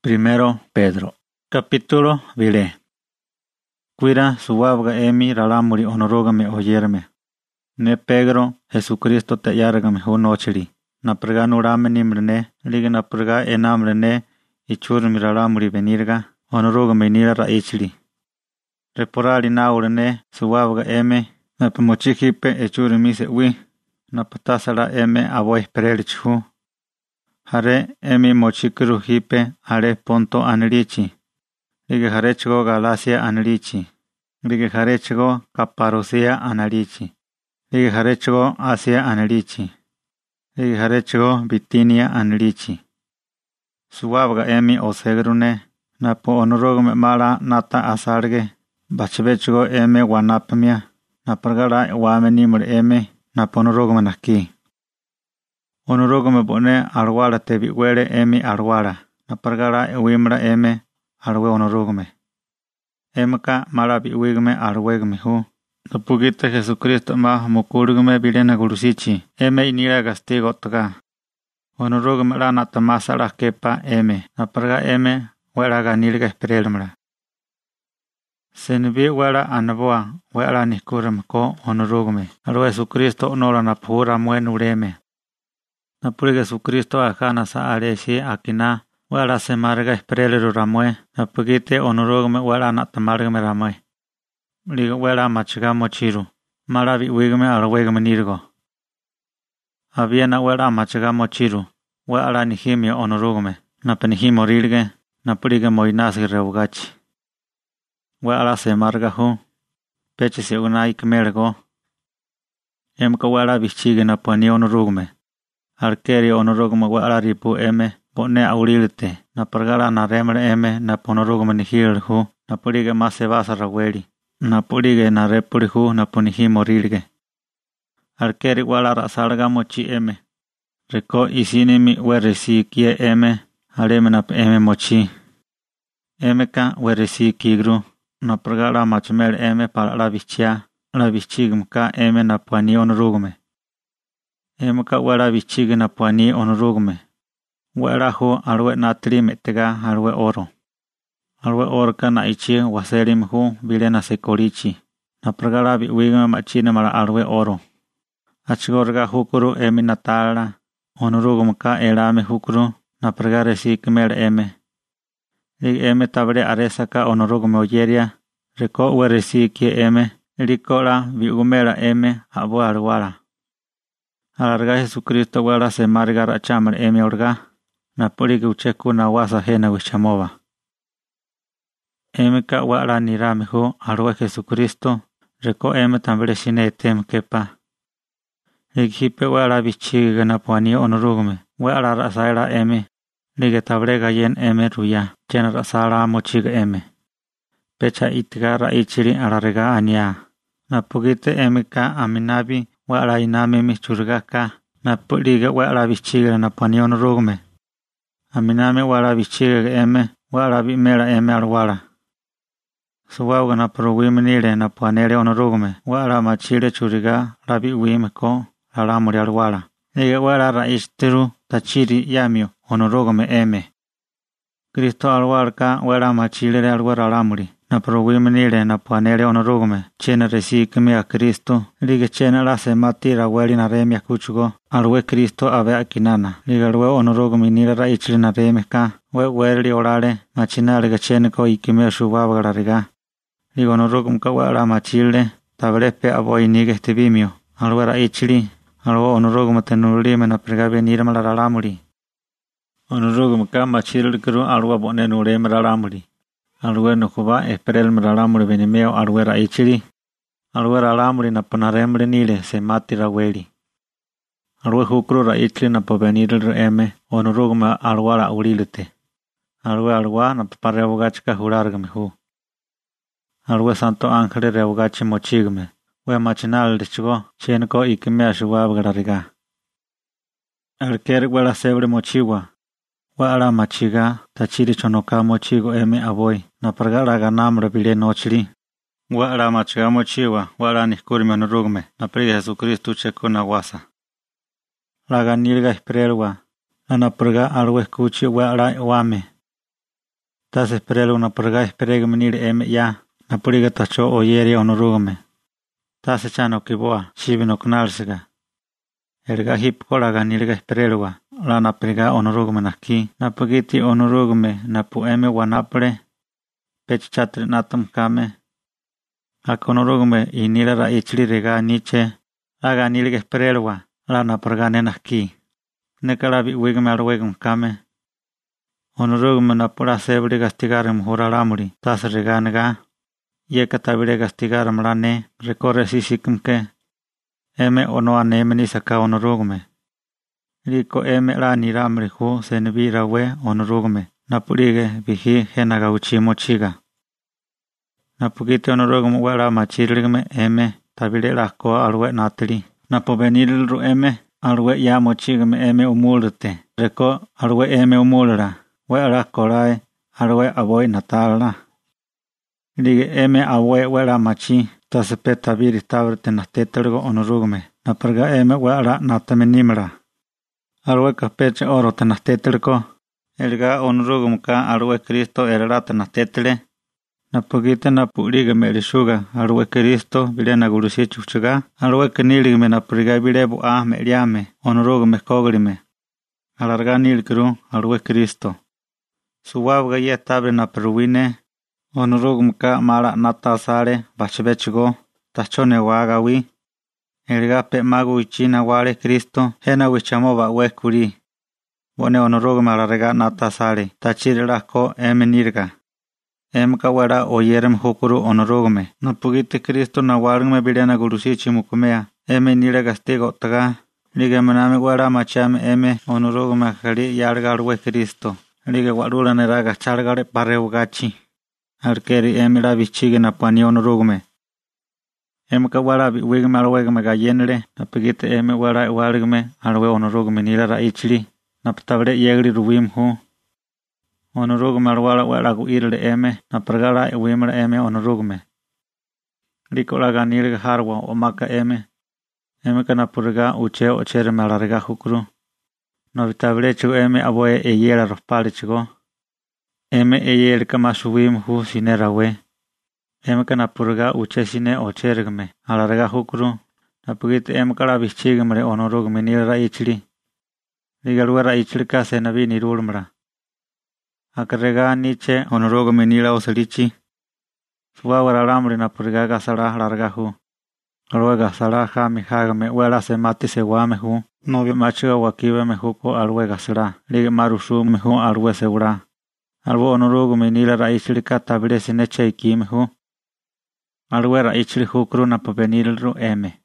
Primero Pedro. Capítulo vile. Cuida suwabga emi ralamuri onorogame oyerme. Ne Pedro Jesucristo te yargame honochiri. Na prega nurame nimrene, liga na prega enamrene, ichurmi ralamuri venirga, onorogame nira raichiri. Reporali naurene suwabga eme, na pomochikipe echurmi se wi, na patasala eme aboy perelichu. Hare emi mochikuru hipe hare ponto anrichi. Lige harechgo Galacia anrichi. Lige harechgo Caparocia anrichi. Lige harechgo Asia anrichi. Lige harechgo Bitinia anrichi. Suwabga emi osegrune, napo onorogme mala nata asarge, bachbechgo eme wanapmia, napargara wamenimur eme, napo onorogme naki. Onorogme bone arwala tebi wele emi arwala. Napargara ewimra eme arwe onorogme. Emka marabi wigme arwegme hu. Napugita Jesucristo ma mukurgme bilena gurusichi. Eme inira gastigo toga. Onorogme la natamasa la kepa eme. Naparga eme wela ganilga esperelmra. Senbi wela anaboa wela nikurem ko onorogme. Arwe Jesucristo onora napura muenureme. Napuri Jesucristo akana sa areshi akina wala se marga esperelu ramue napugite onorogme wala natamargme ramue liga wala machiga mochiru marabi wigme arwegme nirgo aviena wala machiga mochiru wala nihimi onorogme napenihimo rilge napuriga moinasgi reugachi wala se marga hu peche se una ikmergo emka wala bichige napani onorogme Arkeri onorogme wala ripu eme pone aurilite na pargala na remre eme na ponorogme nihir hu na purige mase basa raweli na purige na repuri hu na ponihi morilge Arkeri wala rasalga mochi eme reko isinimi weresi kie eme hareme na eme mochi emeka weresi kigru na pargala machmel eme para la bichigmka eme na pani onorogme Emka wala bichigi na puani onorogme. Wala hu arwe natri metega arwe oro. Arwe orka na ichi waserim hu bilena sekorichi. Na pragala bi wigme machine mara arwe oro. Achigorga hukuru emi natala. Onorogme ka elame hukuru na pragare si kmer eme. Lig eme tabre aresa ka onorogme oyeria. Reko weresi kie eme. Rikola bi umera eme abo arwala. Alarga Jesucristo wala se margara chamar emi orga na purige ucheku na wasa hena wichamova. Emika wala nirame hu arwa Jesucristo reko eme tambere shine etem kepa. Hipe wala bichiga na puani onorugme wala rasaira eme lige tabrega yen eme ruya chena rasara mochiga eme. Pecha itgara ichiri alarga anya. Na pugite emika aminabi wala iname michurgaka na puliga wala bichiga na pani onorogme. Aminame wala bichiga eme wala bimera eme arwala. Suwaga na prowimenire na panere onorogme wala machire churiga rabi wime ko raramuri arwala. Liga wala raistiru tachiri yamio onorogme eme. Cristo arwalka wala machire arwala raramuri. Na prowimenire na panere onorogme chena resikmi a Cristo liga chena la se matira weli na remia kuchugo alwe Cristo ave akinana liga alwe onorogme nira raichri na remeka we weli orale machina liga chena ko ikime shubaba riga liga onorogme ka wala machile tablepe aboy nige tibimio alwe raichri alwe onorogme tenurime na pregabe nira malaralamuri onorogme ka machile kru alwe bone nureme ralamuri Alwe no kuba esperel mralamuri benimeo alwe raichiri. Alwe ralamuri na panaremre nile se mati raweli. Alwe hukru raichiri na pobeniril eme onorugma alwa ra urilite. Alwa na paparevugachka hurargme hu. Alwe santo ángel revugachi mochigme. We machinal dichgo chenko ikime ashubabgarariga. Alker wela sebre mochiwa. Wala machiga tachiri chonoka mochigo eme aboy na pargala ganamre bile nochiri wala machiga mochiwa wala nikurme onorugme na pri Jesucristo cheko na wasa la ganilga esperelwa na parga alwe kuchi wala wame Tas esperelu na purga esperega menir eme ya, na puriga tacho oyeri onorugume. Tas echano kiboa, shibino knalsiga. Erga hip kolaga nilga esperelua, la na puriga onorugume naki, na pugiti onorugume na pu eme wanapre, pech chatri natum kame. Ak onorugume inila ra ichli rega niche, laga nilga esperelua, la na purga nenaki. Nekalabi wigme alwegum kame. Onorugume na pura sebri gastigaram huralamuri, tas reganega. Yeka tabire gastigaram lane, recorre sisikumke. Eme ono anemeni saka onorugume. Riko eme la niramri hu senebi rawe onorugume. Napurige bihi henaga uchimo chiga. Napugite onorugume wala machirligme eme tabire lako alwe natri. Napovenilru eme alwe ya mochigme eme umulute. Reko alwe eme umulra. Wala korai alwe aboy natala. Lige eme awe wala machi tasepe tabiri tabrete natetelgo onorugume. Naparga eme wala natamenimra. Alwe kapeche oro tenatetelgo. Elga onorugume ka alwe Cristo erra tenatetele. Napugite napulige merishuga alwe Cristo bilena gurusi chuchuga. Alwe kenilige napuriga bilebu a meliame onorugume koglime. Alarga nilgru alwe Cristo. Suwabga ye tabre naperuine. Onorugume ka mala natasare bachbechigo tachone wagawi. Elga pe magu ichina wale Cristo hena wichamoba wekuri. Bone onorugume alarga natasare tachirela ko emenirga. Emka wera oyerem hukuru onorugume. Napugite Cristo na walgume bilena gurusi chimukumea. Emenire gastigo taga. Lige maname wera machame eme onorugume akari yargalwe Cristo. Lige walula neraga chargale pareugachi. Arkeri emira bichige na pani onorugume. Emka wala wigme alwegme gayenre. Napugite eme wala walgume alwe onorugume nira ichli. Naptabre yegri ruwim hu. Onorugume alwala walagu irle eme. Napragala wimra eme onorugume. Rikola ganilga harwa omaka eme. Emka napurga uche ochere malarga hukuru. Novitabre chu eme aboe eyera rospali chigo. Eme eyel kamasuwim hu sinerawe. Emka napurga uche sine ochergme. Alarga hukuru. Napugite emka la bichigmre onorugume nira ichli. Ligaluera ichli ka senabi nirulmra. Akarega niche onorugume nira oselichi. Suwawara lamri napurga gasara larga hu. Alwega sara jami hagame wela se mati se wame hu. Novi machiga wakiwe me huko alwega sara. Lige marusu me hu alwe segura. Alwo onorugume nira ichli ka tabire sineche ikime hu. Alwera ichli hukru napovenilru eme.